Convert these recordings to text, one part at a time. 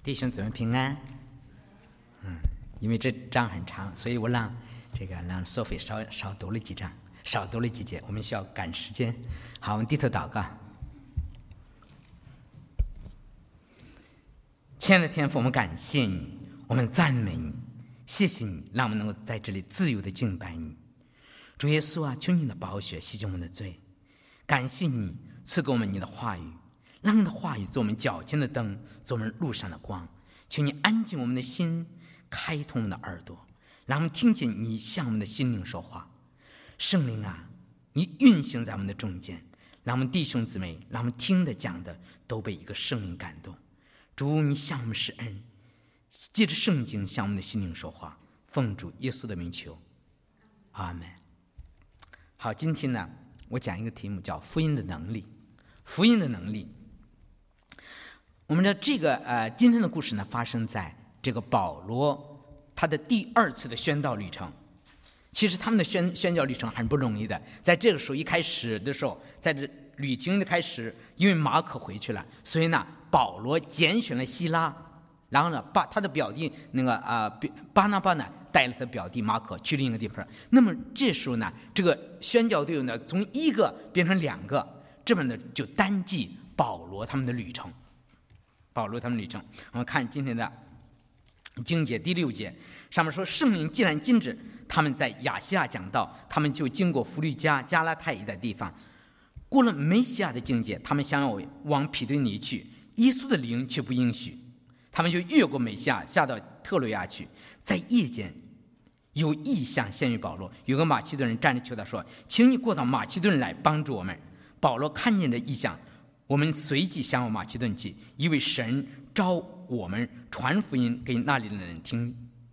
弟兄姊妹平安。因为这章很长，所以我让Sophie 少读了几章，少读了几节，我们需要赶时间。好，我们低头祷告。亲爱的天父，我们感谢你，我们赞美你，谢谢你让我们能够在这里自由的敬拜你。主耶稣啊，求你的宝血洗净我们的罪，感谢你赐给我们你的话语，让你的话语做我们脚前的灯，做我们路上的光。求你安静我们的心，开通我们的耳朵，让我们听见你向我们的心灵说话。圣灵啊，你运行在我们的中间，让我们弟兄姊妹，让我们听的讲的都被一个圣灵感动。主，你向我们施恩，借着圣经向我们的心灵说话，奉主耶稣的名求，阿们。好，今天呢，我讲一个题目叫福音的能力。福音的能力，我们的这个今天的故事呢，发生在这个保罗他的第二次的宣道旅程。其实他们的宣教旅程很不容易的，在这个时候一开始的时候，在这旅行的开始，因为马可回去了，所以呢，保罗拣选了希拉，然后呢，把他的表弟巴拿巴呢带了他的表弟马可去另一个地方。那么这时候呢，这个宣教队伍呢从一个变成两个，这么呢就单记保罗他们的旅程。保罗他们旅程，我们看今天的经节第6节，上面说圣灵既然禁止他们在亚细亚讲道，他们就经过弗律加、加拉太一带地方，过了梅西亚的境界，他们想要往庇对尼去，耶稣的灵却不应许，他们就越过梅西亚，下到特洛亚去。在夜间有异象现于保罗，有个马其顿人站着求他说：“请你过到马其顿来帮助我们。”保罗看见这异象，我们随即向往马其顿去，因为神召我们传福音给那里的人听。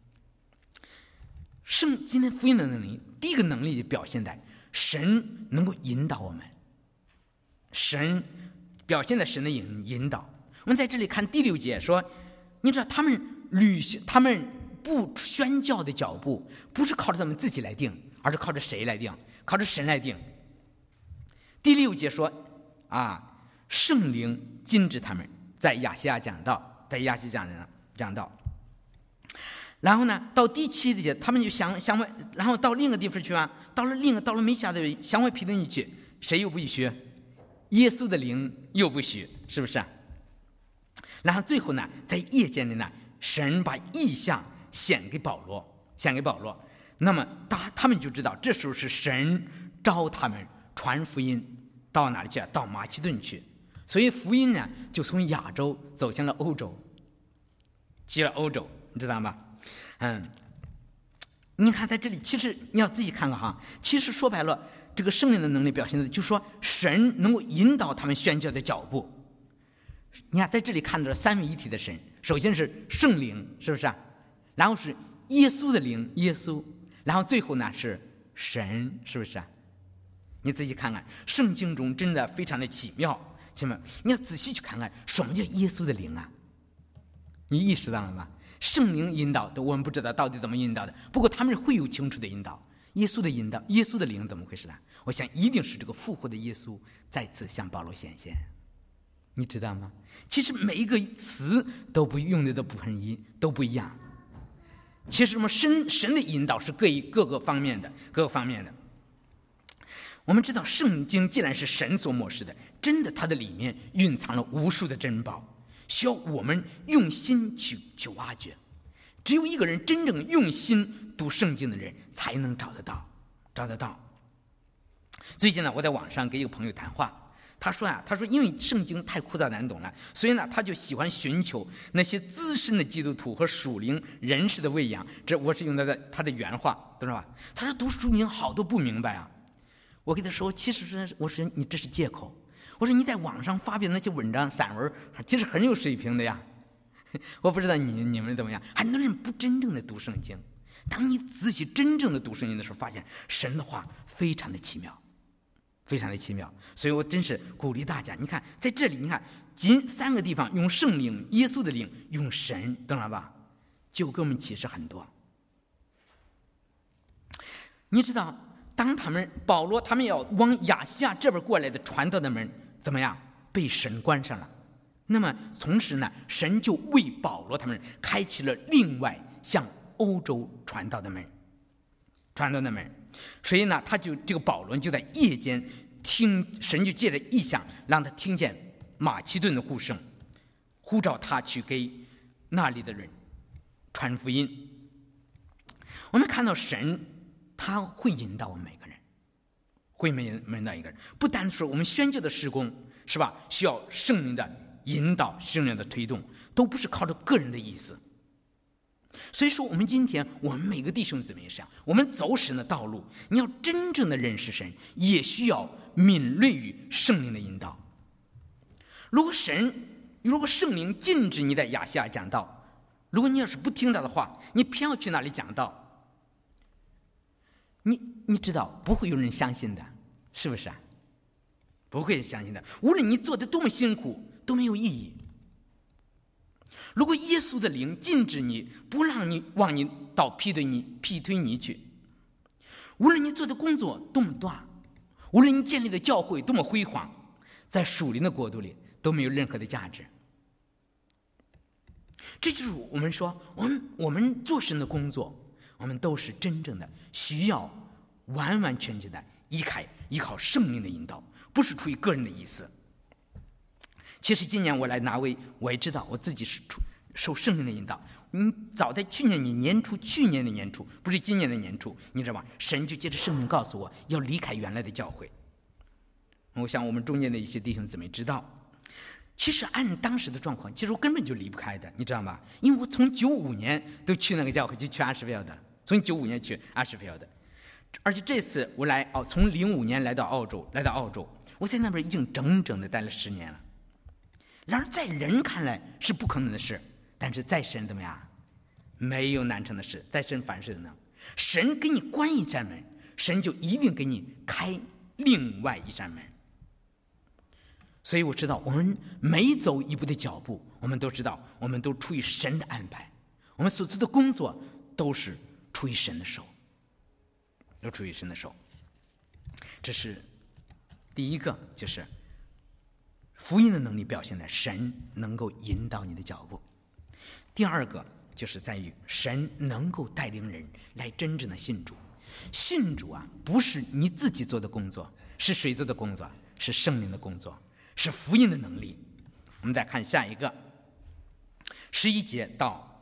今天福音的能力，第一个能力就表现在神能够引导我们，神表现在神的引导。我们在这里看第6节说，你知道他们不宣教的脚步不是靠着他们自己来定，而是靠着谁来定？靠着神来定。第6节说圣灵禁止他们在亚细亚讲道，讲道。然后呢，到第7节，他们就想往，然后到另一个地方去啊，到了梅西亚的人想往庇对尼去，谁又不许？耶稣的灵又不许，是不是？然后最后呢，在夜间里呢，神把异象显给保罗，那么他们就知道这时候是神召他们传福音到哪里去？到马其顿去。所以福音呢，就从亚洲走向了欧洲，去了欧洲，你知道吗？你看在这里，其实你要自己看看哈。其实说白了，这个圣灵的能力表现的，就是说神能够引导他们宣教的脚步。你看在这里看到了三位一体的神，首先是圣灵，是不是啊？然后是耶稣的灵，耶稣，然后最后呢是神，是不是啊？你仔细看看，圣经中真的非常的奇妙。你要仔细去看看什么叫耶稣的灵啊？你意识到了吗？圣灵引导的，我们不知道到底怎么引导的，不过他们会有清楚的引导。耶稣的引导，耶稣的灵怎么回事呢？我想一定是这个复活的耶稣再次向保罗显现，你知道吗？其实每一个词都用的都不一样。其实什么神的引导是各个方面的。我们知道圣经既然是神所默示的，真的它的里面蕴藏了无数的珍宝，需要我们用心去挖掘。只有一个人真正用心读圣经的人才能找得到。最近呢，我在网上跟一个朋友谈话，他说因为圣经太枯燥难懂了，所以呢他就喜欢寻求那些资深的基督徒和属灵人士的喂养。这我是用他的原话，知道吧？他说读圣经好多不明白啊。我跟他说，其实我说你这是借口。我说你在网上发表那些文章散文其实很有水平的呀。我不知道你们怎么样，很多人不真正的读圣经。当你仔细真正的读圣经的时候，发现神的话非常的奇妙，非常的奇妙。所以我真是鼓励大家，你看在这里，你看仅3个地方用圣灵、耶稣的灵、用神，懂了吧？就给我们启示很多。你知道当保罗他们要往亚细亚这边过来的传道的门怎么样？被神关上了， 那么从此呢，神就为保罗他们开启了另外向欧洲传道的门。所以呢，这个保罗就在夜间听神就借着异象让他听见马其顿的呼声，呼召他去给那里的人传福音。我们看到神他会引导我们每个人，会引导一个人，不单是我们宣教的事工，是吧？需要圣灵的引导，圣灵的推动，都不是靠着个人的意思。所以说，我们今天我们每个弟兄姊妹上，我们走神的道路，你要真正的认识神，也需要敏锐于圣灵的引导。如果圣灵禁止你在亚细亚讲道，如果你要是不听他的话，你偏要去那里讲道，你知道不会有人相信的，是不是啊？不会相信的。无论你做的多么辛苦，都没有意义。如果耶稣的灵禁止你，不让你往你到劈腿你去，无论你做的工作多么大，无论你建立的教会多么辉煌，在属灵的国度里都没有任何的价值。这就是我们说，我们做神的工作，我们都是真正的需要完完全全的依靠圣灵的引导，不是出于个人的意思。其实今年我来拿位，我也知道我自己是受圣灵的引导。早在去年的年初，不是今年的年初，你知道吗？神就借着圣灵告诉我要离开原来的教会。我想我们中间的一些弟兄姊妹知道，其实按当时的状况，其实我根本就离不开的，你知道吗？因为我从95年都去那个教会，就去阿什菲尔德，从95年去阿什菲尔德，而且这次我来从05年来到澳洲，我在那边已经整整的待了10年了。然而在人看来是不可能的事，但是在神怎么样？没有难成的事，在神凡事都能。神给你关一扇门，神就一定给你开另外一扇门。所以我知道，我们每走一步的脚步，我们都知道，我们都出于神的安排，我们所做的工作都是出于神的手，都出于神的手。这是第一个，就是福音的能力表现在神能够引导你的脚步。第二个就是在于神能够带领人来真正的信主。信主啊，不是你自己做的工作，是谁做的工作？是圣灵的工作，是福音的能力。我们再看下一个11节到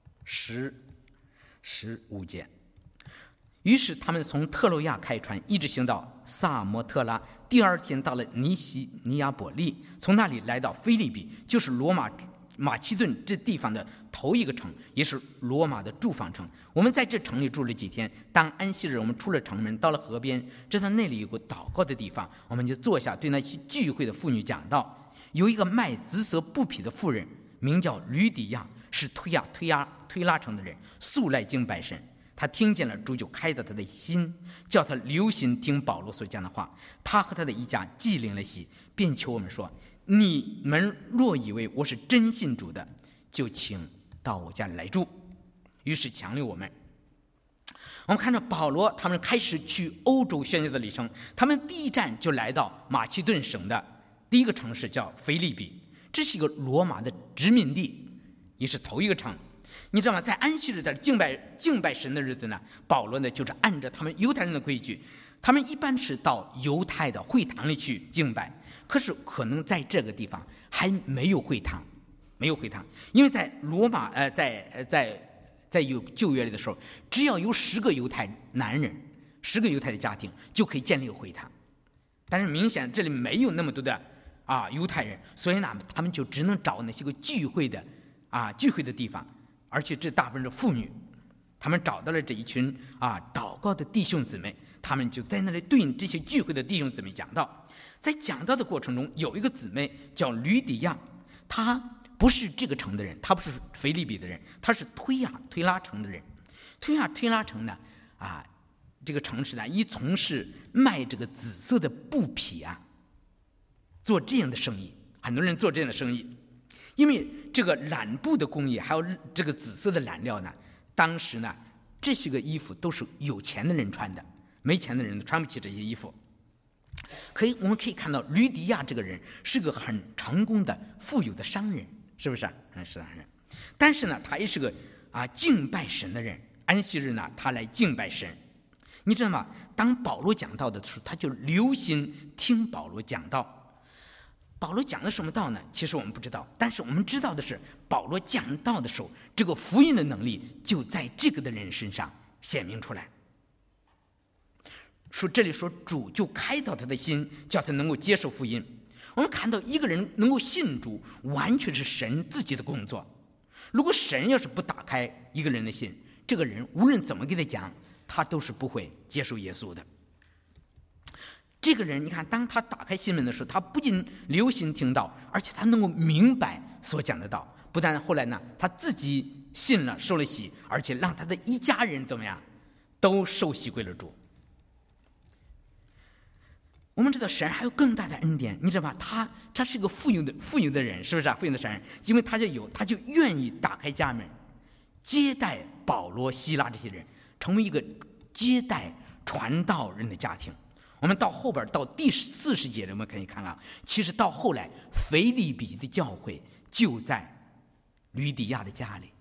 15节。于是他们从特洛亚开船，一直行到萨摩特拉，第二天到了尼亚伯利，从那里来到腓利比，就是马其顿这地方的头一个城，也是罗马的驻防城。我们在这城里住了几天，当安息日，我们出了城门，到了河边，知道那里有个祷告的地方，我们就坐下，对那些聚会的妇女讲道。有一个卖紫色布匹的妇人，名叫吕底亚，是推拉城的人，素来敬拜神。他听见了主，就开导他的心，叫他留心听保罗所讲的话。他和他的一家既领了洗，便求我们说：你们若以为我是真信主的，就请到我家里来住。于是强留我们。我们看到保罗他们开始去欧洲宣教的旅程，他们第一站就来到马其顿省的第一个城市叫腓利比，这是一个罗马的殖民地，也是头一个城。你知道吗？在安息日的敬拜神的日子呢，保罗呢就是按照他们犹太人的规矩，他们一般是到犹太的会堂里去敬拜。可是可能在这个地方还没有会堂，因为在罗马在有旧约里的时候，只要有10个犹太男人，10个犹太的家庭就可以建立一个会堂。但是明显这里没有那么多的犹太人，所以呢，他们就只能找那些个聚会的地方。而且这大部分是妇女，他们找到了这一群祷告的弟兄姊妹，他们就在那里对这些聚会的弟兄姊妹讲道。在讲道的过程中，有一个姊妹叫吕底亚，她不是这个城的人，她不是腓利比的人，她是推拉城的人。推拉城呢这个城市呢，一从事卖这个紫色的布匹做这样的生意，很多人做这样的生意。因为这个染布的工艺还有这个紫色的染料呢，当时呢这些个衣服都是有钱的人穿的，没钱的人都穿不起这些衣服。 我们可以看到吕底亚这个人是个很成功的富有的商人，是不是？是商人，但是呢，他也是个敬拜神的人。安息日呢，他来敬拜神。你知道吗？当保罗讲道的时候，他就留心听保罗讲道。保罗讲的什么道呢？其实我们不知道，但是我们知道的是，保罗讲道的时候，这个福音的能力就在这个的人身上显明出来。这里说主就开导他的心，叫他能够接受福音。我们看到一个人能够信主，完全是神自己的工作。如果神要是不打开一个人的心，这个人无论怎么给他讲，他都是不会接受耶稣的。这个人你看，当他打开心门的时候，他不仅留心听到，而且他能够明白所讲的道。不但后来呢，他自己信了，受了洗，而且让他的一家人怎么样，都受洗归了主。我们知道神还有更大的恩典，你知道吧？他是个富有的人，是不是富有的神？因为他就愿意打开家门，接待保罗、希拉这些人，成为一个接待传道人的家庭。我们到后边到第40节，我们可以看看，其实到后来腓立比的教会就在吕底亚的家里。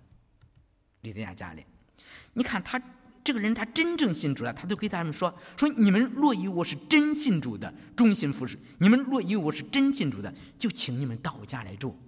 你看他这个人，他真正信主了，他都给他们说你们若以我是真信主的，忠心服侍；你们若以我是真信主的，就请你们到我家来住。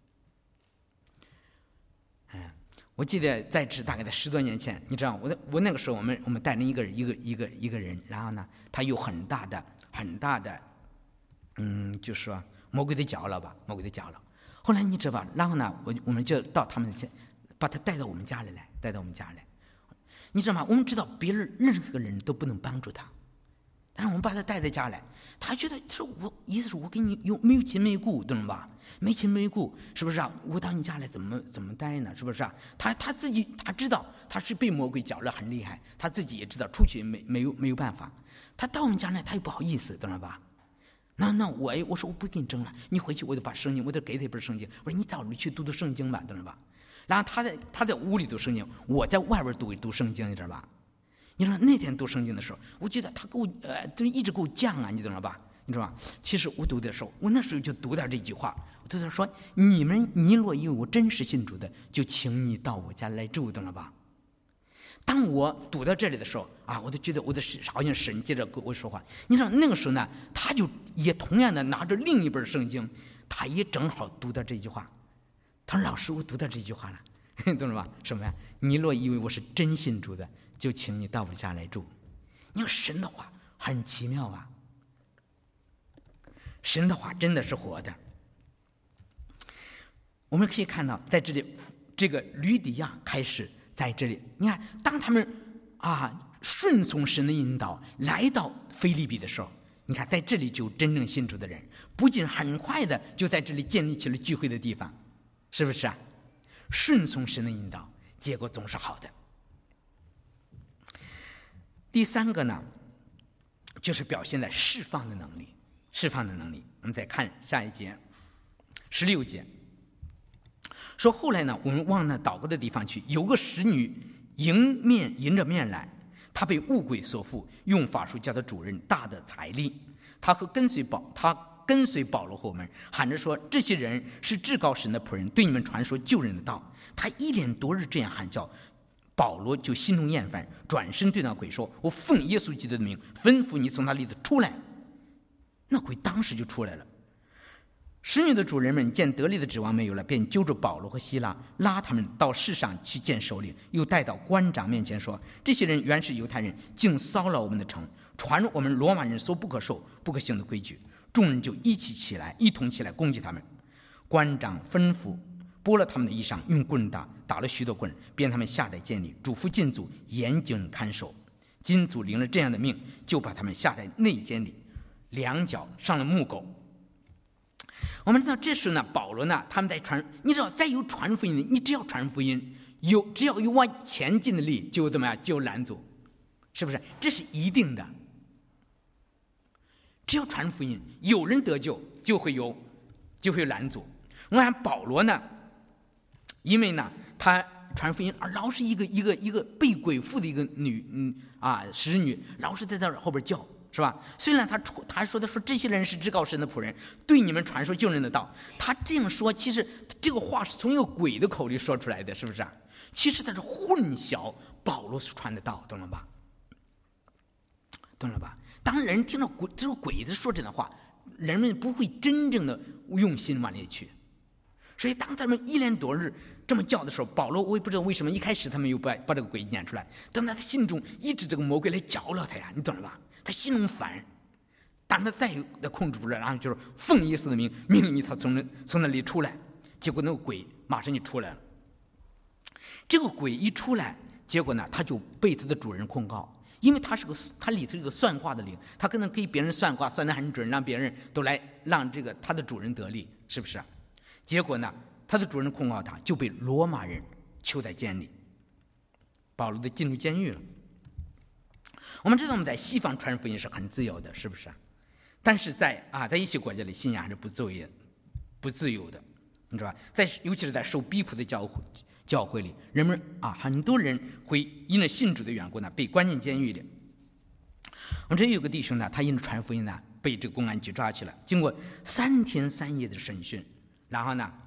我记得在大概在10多年前，你知道我那个时候我们带领一个人，然后呢，他有很大的就是说魔鬼的搅扰。后来你知道吧？然后呢，我们就到他们家，把他带到我们家里来。你知道吗？我们知道别人任何人都不能帮助他，但是我们把他带在家来，他觉得意思是我跟你没有亲没故，懂了吧？没亲没故，是不是啊？我到你家来怎么待呢？是不是啊？他自己他知道他是被魔鬼搅扰很厉害，他自己也知道出去没有办法。他到我们家来，他又不好意思，懂了吧？那我说我不跟你争了，你回去我就把圣经，我就给他一本圣经，我说你到里去读圣经吧，懂了吧？然后他在屋里读圣经，我在外边读圣经，你知道吧？你说那天读圣经的时候，我觉得他给我一直给我讲啊，你懂了吧？你知道吧？其实我读的时候，我那时候就读点这句话，我读点说你若以为我真是信主的，就请你到我家来住，懂了吧？当我读到这里的时候我就觉得好像神接着跟我说话。你知道那个时候呢，他就也同样的拿着另一本圣经，他也正好读到这句话。他说：“老师，我读到这句话了，懂了吧？什么呀？你若以为我是真信主的，就请你到我家来住。”你看神的话很奇妙啊，神的话真的是活的。我们可以看到，在这里，这个吕底亚开始在这里。你看，当他们顺从神的引导来到腓立比的时候，你看在这里就真正信主的人，不仅很快的就在这里建立起了聚会的地方。是不是啊？顺从神的引导，结果总是好的。第三个呢，就是表现在释放的能力。我们再看下一节，16节说，后来呢，我们往那祷告的地方去，有个使女迎着面来，她被污鬼所附，用法术叫她主人大的财力。她跟随保罗后门，喊着说：“这些人是至高神的仆人，对你们传说救人的道。”他一连多日这样喊叫，保罗就心中厌烦，转身对那鬼说：“我奉耶稣基督的名，吩咐你从他里头出来。”那鬼当时就出来了。使女的主人们见得力的指望没有了，便揪着保罗和希拉，拉他们到市上去见首领，又带到官长面前说：“这些人原是犹太人，竟骚扰我们的城，传我们罗马人所不可受不可行的规矩。”众人就一同起来攻击他们。官长吩咐剥了他们的衣裳，用棍打了许多棍，便他们下在监里，嘱咐禁足严谨看守。禁足领了这样的命，就把他们下在内监里，两脚上了木狗。我们知道这时呢，保罗呢，他们在传，你知道再有传福音的，你只要传福音，只要有往前进的力，就怎么样，就拦阻，是不是？这是一定的。只要传福音，有人得救，就会有拦阻。我看保罗呢，因为呢他传福音，老是一个被鬼附的一个使女，老是在这后边叫， 是吧？虽然他说这些人是至高神的仆人，对你们传说救人的道，他这样说，其实这个话是从一个鬼的口里说出来的，是不是啊？其实他是混淆保罗所传的道，懂了吧？懂了吧？当人听到这个鬼子说这样的话，人们不会真正的用心往里去。所以当他们一连多日这么叫的时候，保罗我也不知道为什么一开始他们又把这个鬼撵出来，但他心中一直这个魔鬼来搅了他呀，你懂了吧？他心中烦，当他再控制不住，然后就是奉耶稣的命令你他从那里出来，结果那个鬼马上就出来了。这个鬼一出来，结果呢他就被他的主人控告，因为他里头是个算卦的灵，他可能给别人算卦算得很准，让别人都来让这个他的主人得利，是不是？结果呢他的主人控告他，就被罗马人囚在监里，保罗就进入监狱了。我们知道我们在西方传福音是很自由的，是不是？但是在一些国家里信仰还是不自由的，你知道吧？尤其是在受逼迫的教会里，人们很多人会因着信主的缘故呢被关进监狱里。我们这有个弟兄呢，他因着传福音呢被这个公安局抓去了，经过3天3夜的审讯，然后呢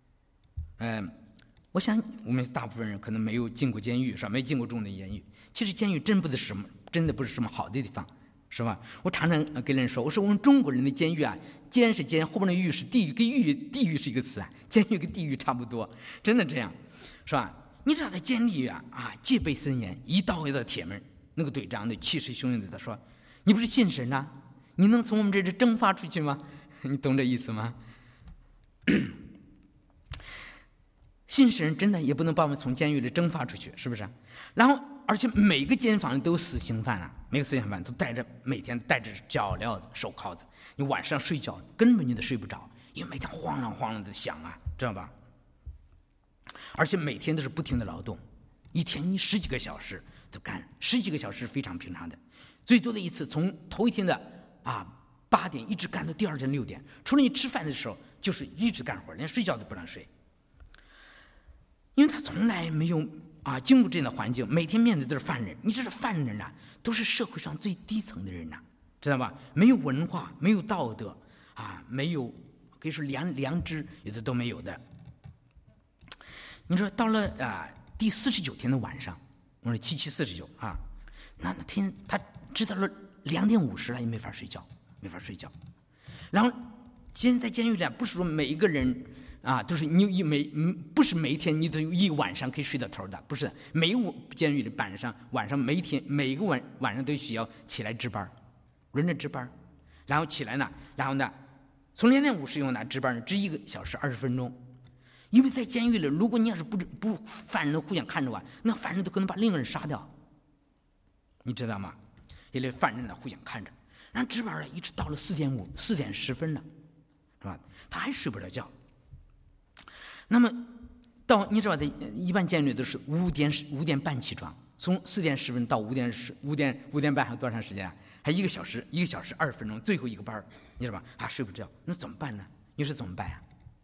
我想我们大部分人可能没有进过监狱，是吧？没进过重的监狱。其实监狱真的不是什么好的地方，是吧？我常常跟人说，我说我们中国人的监狱监是监，后边的狱是地狱，跟地狱是一个词监狱跟地狱差不多，真的这样，是吧？你知道在监狱戒备森严，一道一道铁门，那个队长的气势汹汹的他说：“你不是信神啊？你能从我们这里蒸发出去吗？”你懂这意思吗？信神真的也不能把我们从监狱里蒸发出去，是不是？然后而且每个监房都有死刑犯每个死刑犯都每天带着脚镣子手铐子，你晚上睡觉根本你都睡不着，因为每天晃啷晃啷的响知道吧？而且每天都是不停的劳动，一天你10几个小时都干，10几个小时非常平常的，最多的一次从头一天的8点一直干到第二天6点，除了你吃饭的时候就是一直干活，连睡觉都不让睡。因为他从来没有经过这样的环境，每天面对都是犯人。你知道犯人都是社会上最低层的人知道吧？没有文化，没有道德没有可以说良知，有的都没有的。你说到了第49天的晚上，我说7749那天他知道了2点50了，也没法睡觉。然后现在在监狱里不是说每一个人都是不是每一天你都有一晚上可以睡到头的，不是每个监狱里晚上每一个晚上都需要起来值班，轮着值班，然后起来然后从2点50用值班值1个小时20分钟。因为在监狱里，如果你要是不犯人互相看着那犯人都可能把另一个人杀掉，你知道吗？因为犯人互相看着，然后值班一直到了4点10分了，是吧？他还睡不着觉。那么你知道的，一般监狱都是5点半起床，从4点10分到5点半还有多长时间还1个小时20分钟，最后一个班，你知道吧？睡不着，那怎么办呢？你说怎么办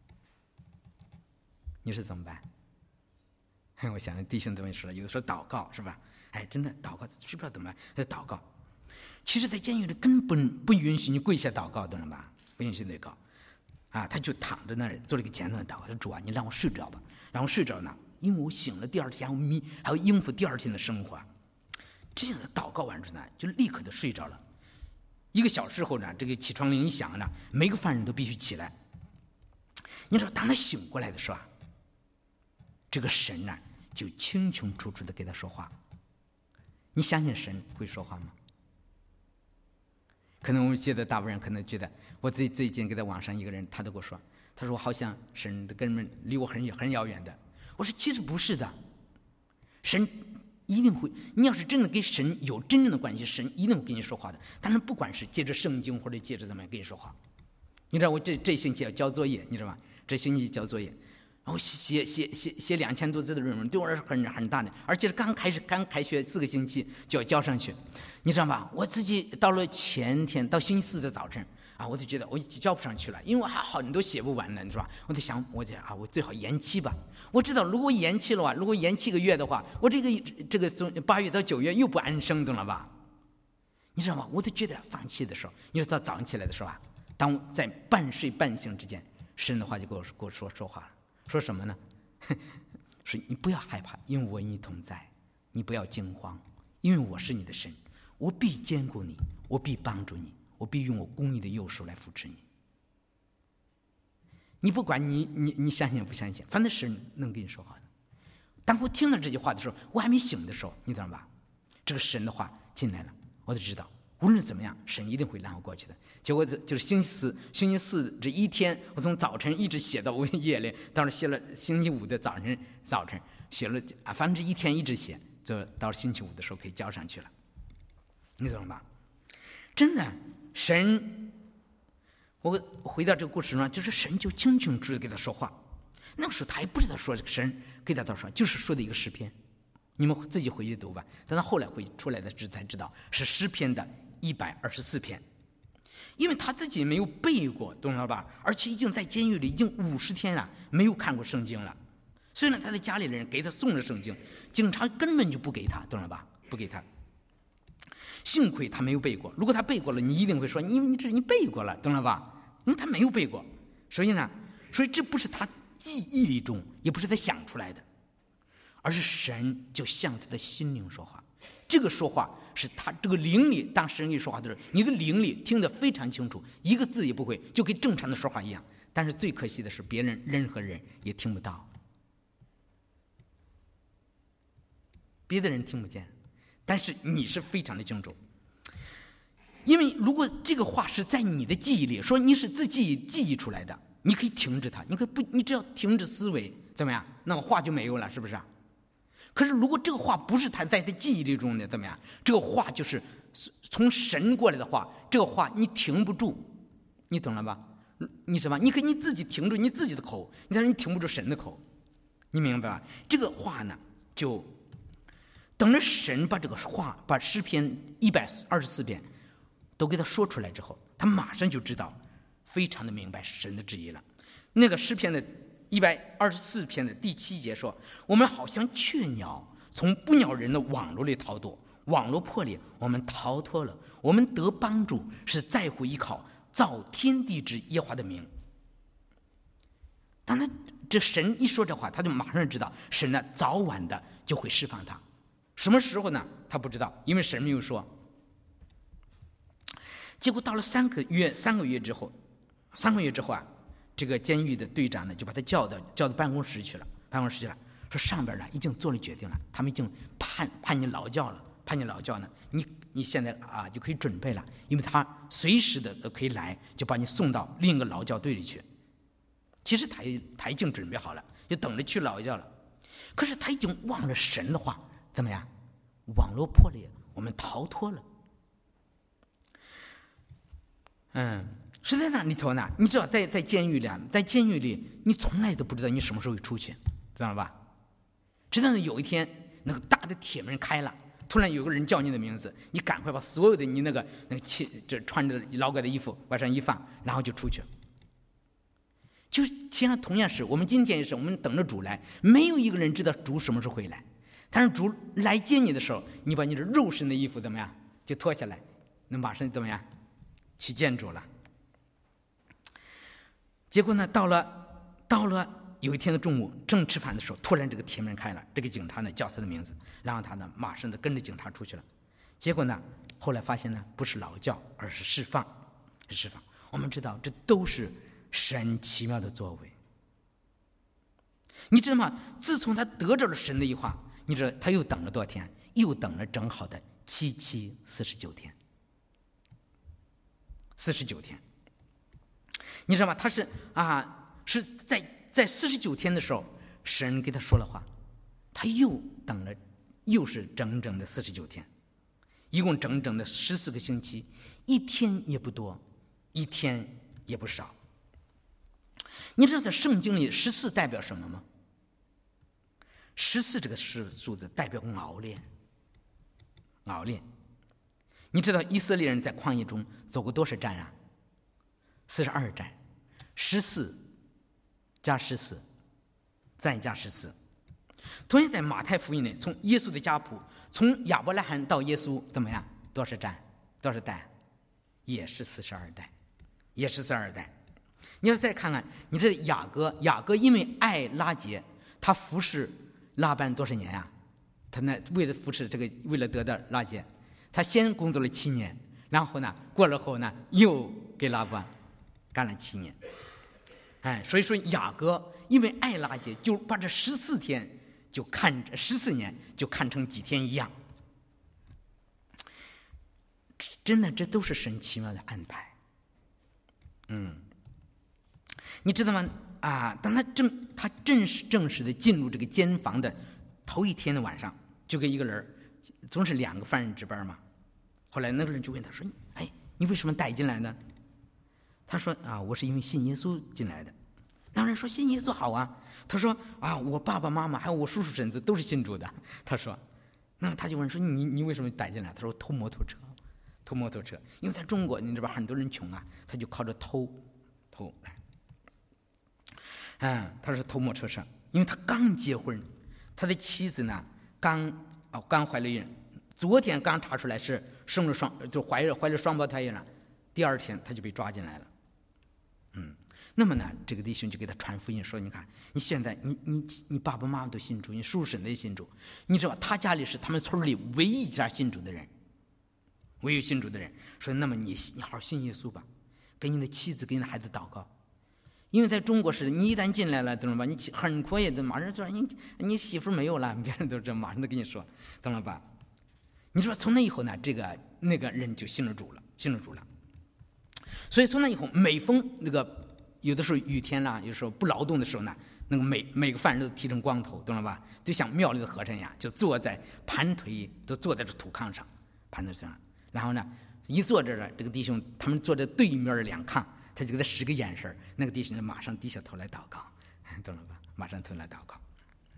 你是怎么办？我想弟兄都会说了，有的时候祷告是吧？真的祷告，睡不着怎么办？祷告。其实，在监狱里根本不允许你跪下祷告，懂了吧？不允许祷告他就躺在那儿做了一个简单的祷告，说主你让我睡着吧。然后睡着因为我醒了，第二天还要应付第二天的生活。这样的祷告完之后就立刻的睡着了。1个小时后这个起床铃一响每个犯人都必须起来。你知道，当他醒过来的时候这个神就清清楚楚的给他说话。你相信神会说话吗？可能我们现在大部分人可能觉得，我最近给他网上一个人，他都跟我说，他说我好像神的根本离我很遥远的。我说其实不是的，神一定会，你要是真的跟神有真正的关系，神一定会跟你说话的。但是不管是借着圣经或者借着怎么样跟你说话。你知道我这星期要交作业，你知道吗？这星期交作业，然后写2000多字的论文，对我来说很大的，而且是刚开学4个星期就要交上去，你知道吧？我自己到了前天到星期4的早晨我就觉得我交不上去了，因为我还很多写不完呢，是吧？我在想，我最好延期吧。我知道如果延期了话，如果延期1个月的话，我这个从8月到9月又不安生，懂了吧？ 你知道吗？我都觉得放弃的时候，你说到早上起来的时候啊，当我在半睡半醒之间，神的话就跟我说话了，说什么呢？说你不要害怕，因为我与你同在；你不要惊慌，因为我是你的神，我必坚固你，我必帮助你，我必用我公义的右手来扶持你。你不管你相信不相信，反正神能跟你说话的。当我听到这句话的时候，我还没醒的时候，你知道吧？这个神的话进来了，我就知道无论怎么样，神一定会让我过去的。结果就是星期四这一天，我从早晨一直写到夜里，到了写了星期五的早晨写了反正这一天一直写，就到了星期五的时候可以交上去了。你懂了吧？真的，神，我回到这个故事上，就是神就清清楚楚给他说话。那个时候他也不知道说这个神给他多少，就是说的一个诗篇。你们自己回去读吧。但他后来出来的才知道是诗篇的124篇，因为他自己没有背过，懂了吧？而且已经在监狱里已经50天了，没有看过圣经了。虽然他的家里人给他送了圣经，警察根本就不给他，懂了吧？不给他。幸亏他没有背过，如果他背过了，你一定会说你背过了，懂了吧？因为他没有背过，所以这不是他记忆里中，也不是他想出来的，而是神就向他的心灵说话。这个说话是他这个灵里，当神给说话的时候，你的灵里听得非常清楚，一个字也不会，就跟正常的说话一样。但是最可惜的是，任何人也听不到，别的人听不见，但是你是非常的清楚。因为如果这个话是在你的记忆里，说你是自己记忆出来的，你可以停止它，你只要停止思维，怎么样？那个话就没有了，是不是？可是如果这个话不是他在他记忆里中的，怎么样？这个话就是从神过来的话，这个话你停不住，你懂了吧？你知道吧？你可以你自己停住你自己的口，但是你停不住神的口，你明白吧？这个话呢，就等着神把这个话，把诗篇124篇都给他说出来之后，他马上就知道，非常的明白神的旨意了。那个诗篇的124篇的第7节说：“我们好像雀鸟从捕鸟人的网络里逃脱，网络破裂，我们逃脱了。我们得帮助，是在乎依靠造天地之耶和华的名。”当他这神一说这话，他就马上知道神呢早晚的就会释放他。什么时候呢？他不知道，因为神没有说。结果到了3个月之后啊，这个监狱的队长呢就把他叫到办公室去了，说上边呢已经做了决定了，他们已经判你劳教呢，你现在啊就可以准备了，因为他随时的可以来，就把你送到另一个劳教队里去。其实他已经准备好了，就等着去劳教了。可是他已经忘了神的话，怎么样？网络破裂，我们逃脱了。是在那里头呢，你知道在监狱里，你从来都不知道你什么时候会出去，知道吧？直到有一天那个大的铁门开了，突然有个人叫你的名字，你赶快把所有的你那个这穿着劳改的衣服往上一放，然后就出去了。就是同样是我们今天也是，我们等着主来，没有一个人知道主什么时候会来。但是主来接你的时候，你把你的肉身的衣服怎么样就脱下来，那马上怎么样去见主了。结果呢，到了有一天的中午，正吃饭的时候，突然这个铁门开了，这个警察呢叫他的名字，然后他呢马上的跟着警察出去了。结果呢，后来发现呢不是劳教，而是释放。我们知道这都是神奇妙的作为。你知道吗？自从他得着了神的一话，你知道他又等了多少天？又等了正好的49天。49天。你知道吗？他是在49天的时候，神给他说了话，他又等了，又是整整的49天，一共整整的14个星期，一天也不多，一天也不少。你知道在圣经里14代表什么吗？14这个数字代表熬炼。你知道以色列人在旷野中走过多少站啊？42站，14加14再加14。同样在马太福音里，从耶稣的家谱，从亚伯拉罕到耶稣怎么样？多少站多少代？也是42代，也是42代。你要再看看，你这雅各因为爱拉结，他服侍拉班多少年呀？他那为了服侍这个，为了得到拉结，他先工作了7年，然后呢，过了后呢，又给拉班干了7年。所以说雅各因为爱拉结，就把这14天就看14年就看成几天一样。真的，这都是神奇妙的安排。你知道吗？当他正式的进入这个监房的头1天的晚上，就跟一个人，总是2个犯人值班嘛。后来那个人就问他说：“哎，你为什么带进来呢？”他说：“我是因为信耶稣进来的。”那人说：“信耶稣好啊。”他说：“我爸爸妈妈还有我叔叔婶子都是信主的。”他说，那么他就问说：“你为什么带进来？”他说：“偷摩托车。”因为在中国，你知道很多人穷啊，他就靠着偷来。他是偷摩托车，因为他刚结婚，他的妻子呢刚怀了孕，昨天刚查出来是生了怀了双胞胎了，第2天他就被抓进来了。那么呢，这个弟兄就给他传福音说：“你看，你现在你爸爸妈妈都信主，你叔叔婶子也信主，你知道他家里是他们村里唯一一家信主的人，唯有信主的人。说那么你好好信耶稣吧，给你的妻子给你的孩子祷告。因为在中国是你一旦进来了，懂了吧？你很快的马上说你媳妇没有了，别人都这马上都跟你说，懂了吧？你说从那以后呢，那个人就信了主了。所以从那以后，每逢那个有的时候雨天啦，有时候不劳动的时候呢，那个每个犯人都剃成光头，懂了吧？就像庙里的和尚一样，就坐在盘腿，都坐在这土炕上，盘腿上。然后呢，一坐这儿，这个弟兄他们坐在对面的2炕。他就给他使个眼神，那个弟兄马上低下头来祷告，懂了吧？马上头来祷告。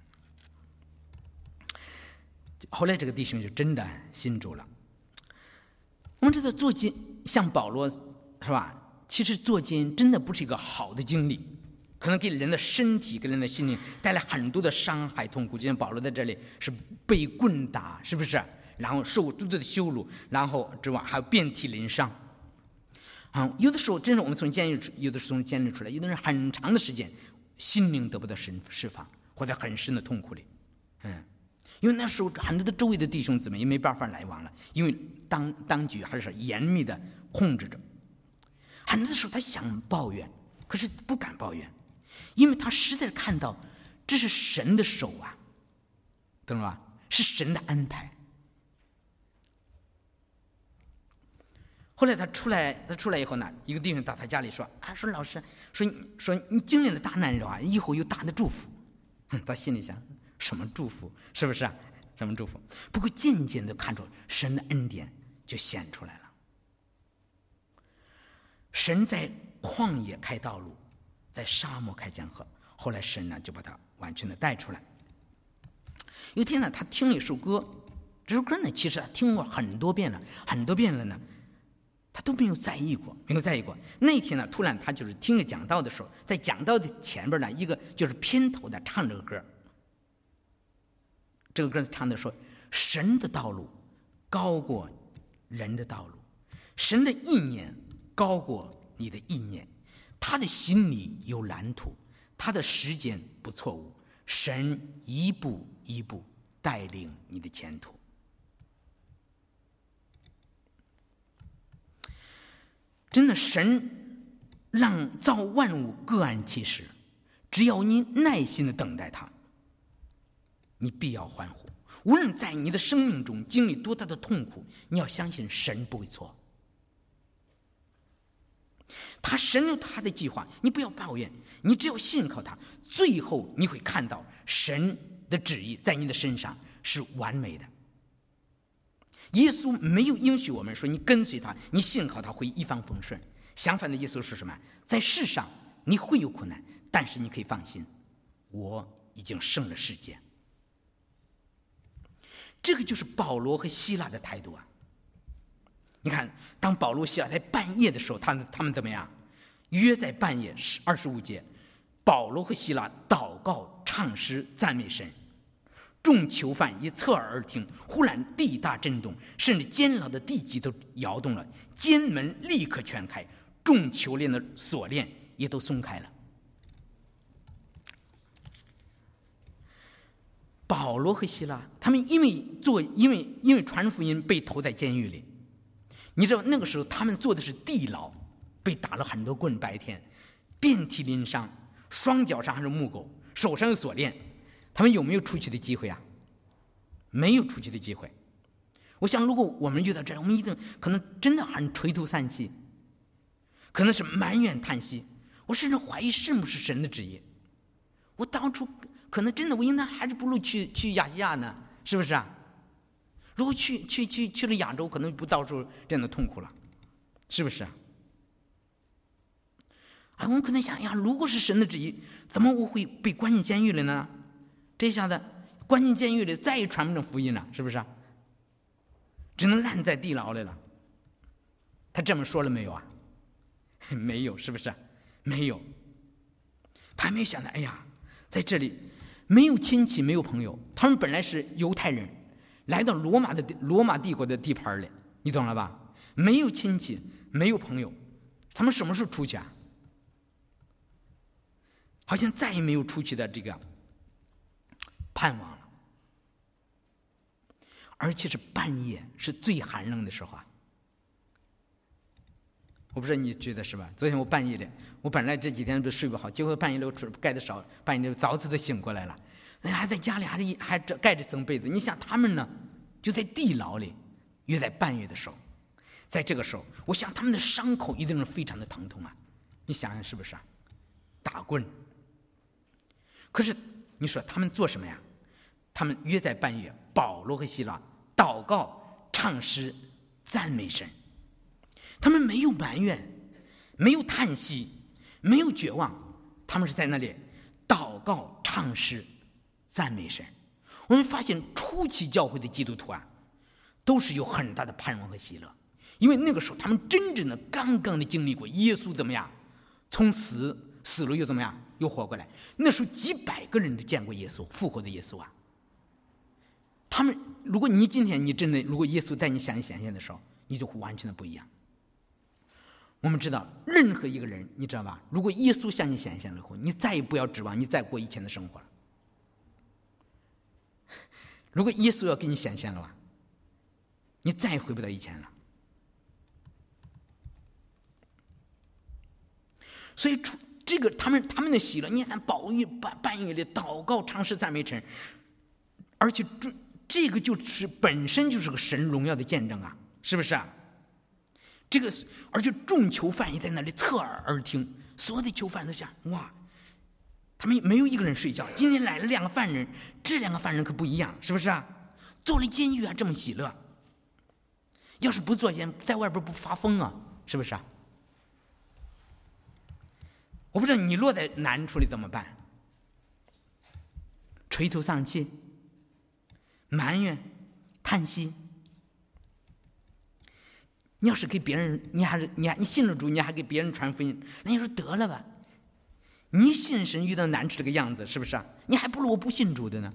后来这个弟兄就真的信主了。我们知道做监像保罗是吧？其实做监真的不是一个好的经历，可能给人的身体、给人的心灵带来很多的伤害、痛苦。就像保罗在这里是被棍打，是不是？然后受诸多的羞辱，然后之外还有遍体鳞伤。有的时候真是我们从监狱，有的时候从监狱出来，有的人很长的时间心灵得不到释放，或在很深的痛苦里。因为那时候很多的周围的弟兄姊妹也没办法来往了，因为当局还是严密的控制着。很多的时候他想抱怨，可是不敢抱怨，因为他实在看到这是神的手啊，懂了吧？是神的安排。后来他出来以后呢，一个弟兄到他家里说：“说老师，说你经历了大难人啊，以后有大的祝福。”他心里想，什么祝福？是不是啊？什么祝福？不过渐渐的看出神的恩典就显出来了。神在旷野开道路，在沙漠开江河。后来神呢就把他完全的带出来。有一天呢，他听了一首歌，这首歌呢其实他听过很多遍了呢。他都没有在意过。那天呢，突然他就是听个讲道的时候，在讲道的前边呢，一个就是片头的唱这个歌。这个歌唱的说：“神的道路高过人的道路，神的意念高过你的意念，他的心里有蓝图，他的时间不错误，神一步一步带领你的前途。”真的，神让造万物各按其时，只要你耐心的等待他，你必要欢呼。无论在你的生命中经历多大的痛苦，你要相信神不会错。神有他的计划，你不要抱怨，你只要信靠他，最后你会看到神的旨意在你的身上是完美的。耶稣没有应许我们说你跟随他，你信靠他会一帆风顺。相反的，耶稣是什么？在世上你会有苦难，但是你可以放心，我已经胜了世界。这个就是保罗和希拉的态度啊！你看，当保罗希拉在半夜的时候，他们怎么样？约在半夜25节，保罗和希拉祷告、唱诗、赞美神。 众囚犯也侧耳而听，忽然地大震动，甚至监牢的地基都摇动了，监门立刻全开，众囚链的锁链也都松开了。保罗和希拉他们因为传福音被投在监狱里。你知道那个时候他们做的是地牢，被打了很多棍，白天遍体鳞伤，双脚上还是木狗，手上有锁链。他们有没有出去的机会啊？没有出去的机会。我想如果我们遇到这样，我们一定可能真的很垂头丧气，可能是埋怨叹息，我甚至怀疑是不是神的旨意。我当初可能真的我应该还是不如去亚细亚呢，是不是啊？如果去了亚洲，可能不遭受这样的痛苦了，是不是啊？我们可能想呀，如果是神的旨意，怎么我会被关进监狱里呢？这下子关进监狱里，再也传不成福音了，是不是啊？只能烂在地牢里了。他这么说了没有啊？没有，是不是啊？没有。他还没有想到，哎呀，在这里没有亲戚，没有朋友，他们本来是犹太人，来到罗马帝国的地盘里，你懂了吧？没有亲戚，没有朋友，他们什么时候出去啊？好像再也没有出去的这个盼望了。而且是半夜，是最寒冷的时候啊！我不知道你觉得是吧？昨天我半夜里，我本来这几天都睡不好，结果半夜里我盖的少，半夜里早早的醒过来了。还在家里还盖着层被子。你想他们呢，就在地牢里，约在半夜的时候，在这个时候，我想他们的伤口一定是非常的疼痛啊！你想想是不是啊？打棍。可是你说他们做什么呀？他们约在半夜，保罗和希拉祷告、唱诗、赞美神。他们没有埋怨，没有叹息，没有绝望，他们是在那里祷告、唱诗、赞美神。我们发现初期教会的基督徒啊，都是有很大的盼望和喜乐，因为那个时候他们真正的刚刚的经历过耶稣怎么样，从死了又怎么样，又活过来。那时候几百个人都见过耶稣，复活的耶稣啊。他们，如果你今天你真的，如果耶稣在你向你显现的时候，你就会完全的不一样。我们知道，任何一个人，你知道吧？如果耶稣向你显现了以后，你再也不要指望你再过以前的生活了。如果耶稣要给你显现了吧，你再也回不到以前了。所以这个他们的喜乐，你看半夜里祷告、唱诗、赞美神，而且这个就是本身就是个神荣耀的见证啊，是不是啊？这个，而且众囚犯也在那里侧耳而听，所有的囚犯都想：哇，他们没有一个人睡觉。今天来了2个犯人，这2个犯人可不一样，是不是啊？坐了监狱啊，这么喜乐。要是不坐监，在外边不发疯啊，是不是啊？我不知道你落在难处里怎么办？垂头丧气、埋怨、叹息。你要是给别人，你信了主，你还给别人传福音，人家说得了吧，你信神遇到难处这个样子，是不是啊？你还不如我不信主的呢。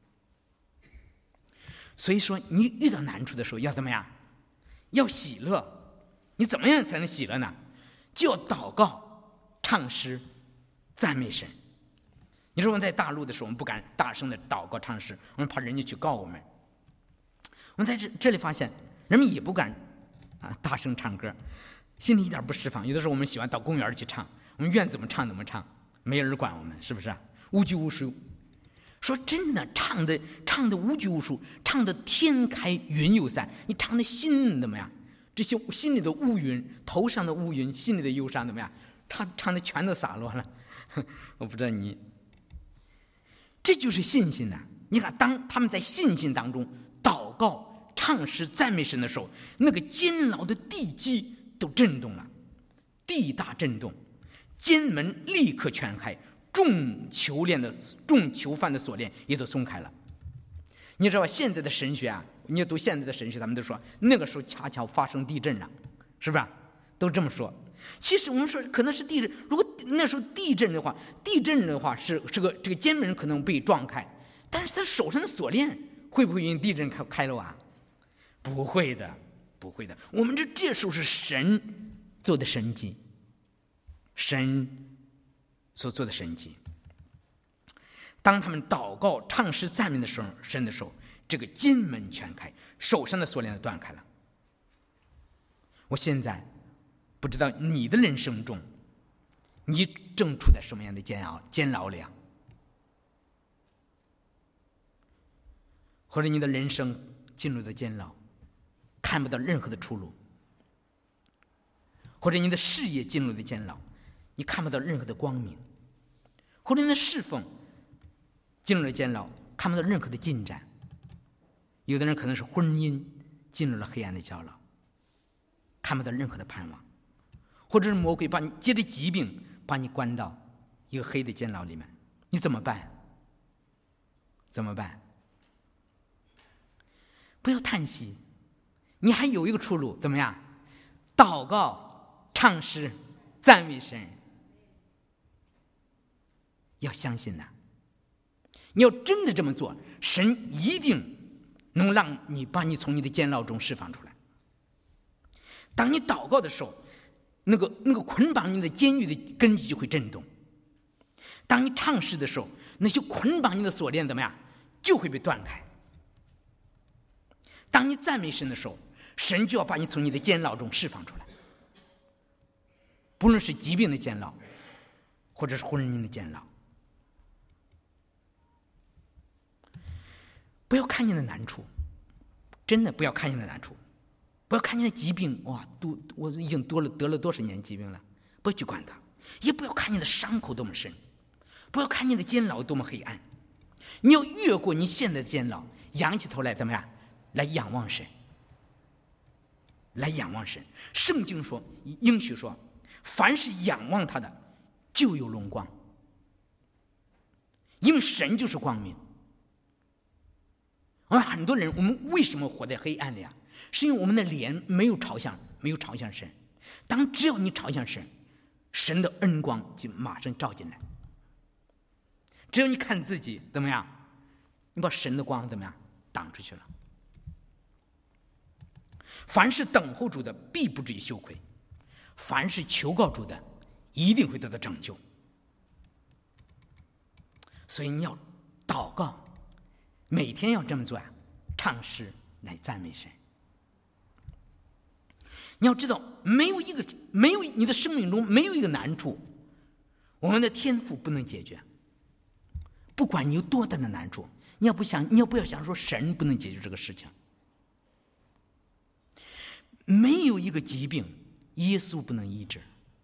所以说，你遇到难处的时候要怎么样？要喜乐。你怎么样才能喜乐呢？就要祷告、唱诗、赞美神。你说我们在大陆的时候，我们不敢大声的祷告唱诗，我们怕人家去告我们。我们在这里发现，人们也不敢大声唱歌，心里一点不释放。有的时候我们喜欢到公园去唱，我们愿怎么唱怎么唱，没人管我们，是不是啊？无拘无束。说真的，唱的无拘无束，唱的天开云又散，你唱的心怎么样？这些心里的乌云，头上的乌云，心里的忧伤怎么样？唱的全都洒落了。我不知道你，这就是信心啊！你看，当他们在信心当中祷告、唱诗、赞美神的时候，那个监牢的地基都震动了，地大震动，监门立刻全开，众囚犯的锁链也都松开了。你知道现在的神学啊，你读现在的神学，他们都说那个时候恰巧发生地震了，是不是？都这么说。其实我们说可能是地震，如果那时候地震的话是这个监门可能被撞开， 但是他手上的锁链会不会因地震开了啊？不会的，不会的。我们这时候是神做的神迹，神所做的神迹。当他们祷告、唱诗、赞美的时候，神的时候，这个金门全开，手上的锁链断开了。我现在不知道你的人生中，你正处在什么样的监牢里啊？或者你的人生进入的监牢，看不到任何的出路；或者你的事业进入的监牢，你看不到任何的光明；或者你的侍奉进入了监牢，看不到任何的进展。有的人可能是婚姻进入了黑暗的监牢，看不到任何的盼望；或者是魔鬼把你借着疾病把你关到一个黑的监牢里面，你怎么办？怎么办？不要叹息，你还有一个出路，怎么样？祷告、唱诗、赞美神。要相信呐，你要真的这么做，神一定能让你把你从你的监牢中释放出来。当你祷告的时候，那个捆绑你的监狱的根基就会震动；当你唱诗的时候，那些捆绑你的锁链怎么样，就会被断开。当你赞美神的时候，神就要把你从你的监牢中释放出来，不论是疾病的监牢，或者是婚姻的监牢。不要看见的难处，真的不要看见的难处，不要看见的疾病，哇，我已经得了多少年疾病了，不要去管它；也不要看见的伤口多么深，不要看见的监牢多么黑暗。你要越过你现在的监牢，仰起头来怎么样？来仰望神，来仰望神。圣经说，应许说，凡是仰望他的，就有荣光，因为神就是光明。而很多人，我们为什么活在黑暗里啊？是因为我们的脸没有朝向神。只要你朝向神，神的恩光就马上照进来。只要你看自己怎么样，你把神的光怎么样挡出去了。凡是等候主的，必不至于羞愧；凡是求告主的，一定会得到拯救。所以你要祷告，每天要这么做啊，唱诗来赞美神。你要知道，没有你的生命中没有一个难处，我们的天父不能解决。不管你有多大的难处，你要不要想说神不能解决这个事情？没有一个疾病耶稣不能医治。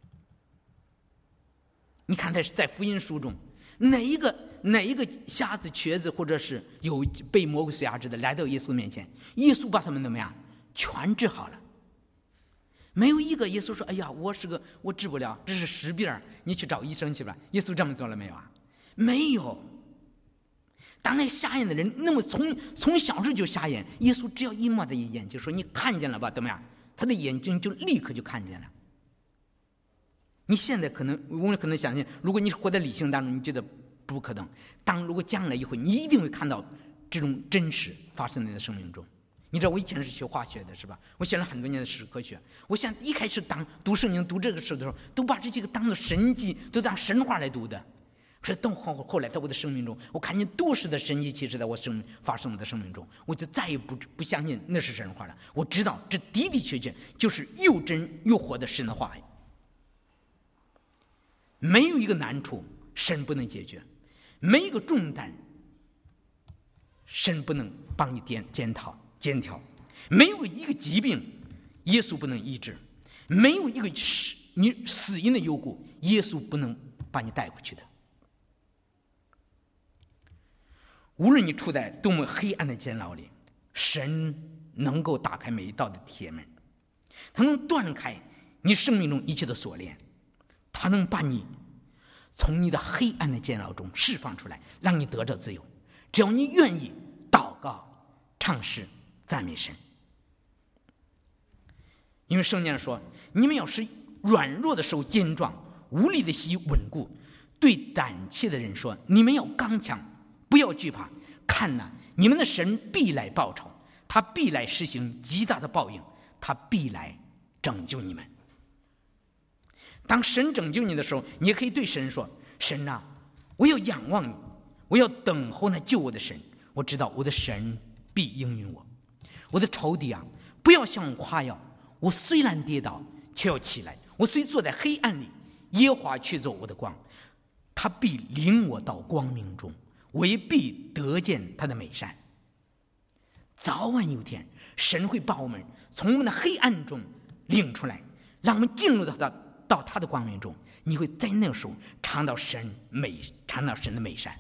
你看在福音书中，哪一个瞎子、瘸子，或者是有被魔鬼所压制的，来到耶稣面前，耶稣把他们怎么样全治好了。没有一个耶稣说，哎呀，我治不了，这是实病，你去找医生去吧。耶稣这么做了没有啊？没有。当那瞎眼的人，那么从小时候就瞎眼，耶稣只要一摸他眼睛，说你看见了吧，怎么样？他的眼睛就立刻就看见了。你现在我们可能相信，如果你活在理性当中，你觉得不可能。如果将来一回，你一定会看到这种真实发生在你的生命中。你知道我以前是学化学的，是吧？我学了很多年的史科学。我想一开始读圣经、读这个事的时候，都把这几个当做神迹，都当神话来读的。可是等后来在我的生命中，我看见都市的神迹奇事在我发生我的生命中，我就再也不相信那是神话了。我知道这的的确确就是又真又活的神的话语。没有一个难处神不能解决，没有一个重担神不能帮你肩挑，没有一个疾病耶稣不能医治，没有一个你死因的幽谷耶稣不能把你带过去的。无论你处在多么黑暗的监牢里，神能够打开每一道的铁门，他能断开你生命中一切的锁链，他能把你从你的黑暗的监牢中释放出来，让你得着自由。只要你愿意祷告、唱诗、赞美神。因为圣经上说，你们要是软弱的时候坚壮，无力的时稳固，对胆怯的人说，你们要刚强，不要惧怕， 看哪，你们的神必来报仇，他必来实行极大的报应，他必来拯救你们。当神拯救你的时候，你也可以对神说，神啊，我要仰望你，我要等候那救我的神，我知道我的神必应允我。我的仇敌啊，不要向我夸耀，我虽然跌倒，却要起来，我虽坐在黑暗里，耶和华却做我的光，他必领我到光明中，我也必得见他的美善。早晚有天，神会把我们从我们的黑暗中领出来，让我们进入到他的光明中，你会在那个时候尝到神的美善。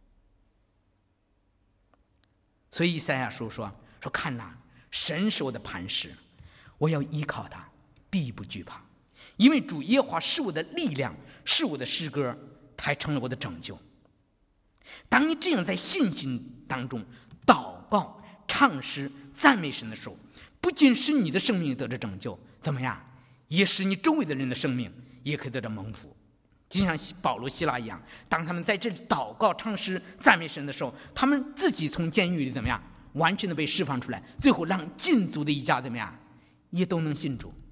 所以以赛亚书说看哪，神是我的磐石，我要依靠他，必不惧怕，因为主耶和华是我的力量，是我的诗歌，他还成了我的拯救。当你这样在信心当中祷告、唱诗、赞美神的时候，不仅使你的生命得着拯救，怎么样，也使你周围的人的生命也可以得着蒙福。就像保罗、希拉一样，当他们在这里祷告、唱诗、赞美神的时候，他们自己从监狱里怎么样，完全的被释放出来，最后让禁足的一家怎么样，也都能信主。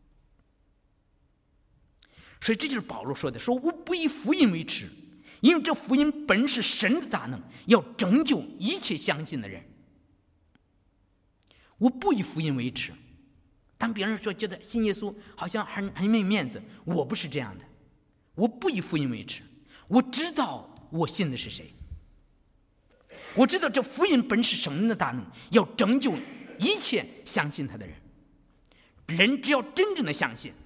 所以这就是保罗说的，说我不以福音为耻，因为这福音本是神的大能，要拯救一切相信的人。我不以福音为耻。当别人说觉得信耶稣好像很没面子，我不是这样的。我不以福音为耻，我知道我信的是谁，我知道这福音本是神的大能，要拯救一切相信他的人。人只要真正的相信，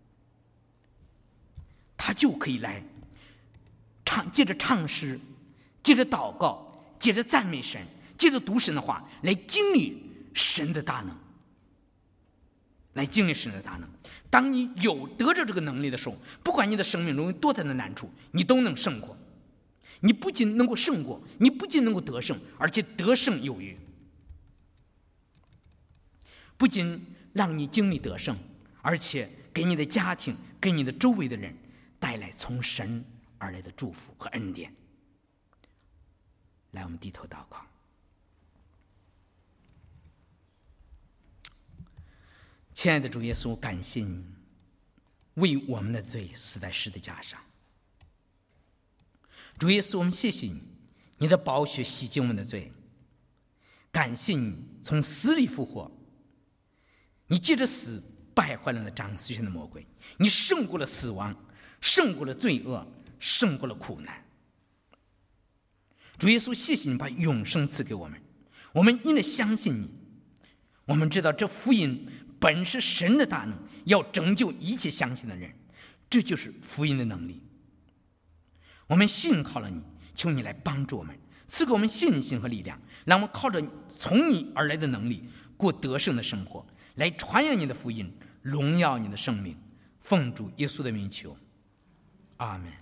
他就可以来借着唱诗，借着祷告，借着赞美神，借着读神的话，来经历神的大能，来经历神的大能。当你有得着这个能力的时候，不管你的生命中有多大的难处，你都能胜过。你不仅能够胜过，你不仅能够得胜，而且得胜有余。不仅让你经历得胜，而且给你的家庭，给你的周围的人带来从神而来的祝福和恩典。来，我们低头祷告。亲爱的主耶稣，感谢你为我们的罪死在十字架上。主耶稣，我们谢谢你，你的宝血洗净我们的罪。感谢你从死里复活，你借着死败坏了那掌死权的魔鬼，你胜过了死亡，胜过了罪恶，胜过了苦难。主耶稣，谢谢你把永生赐给我们，我们因着相信你，我们知道这福音本是神的大能，要拯救一切相信的人，这就是福音的能力。我们信靠了你，求你来帮助我们，赐给我们信心和力量，让我们靠着从你而来的能力过得胜的生活，来传扬你的福音，荣耀你的圣名。奉主耶稣的名求，阿们。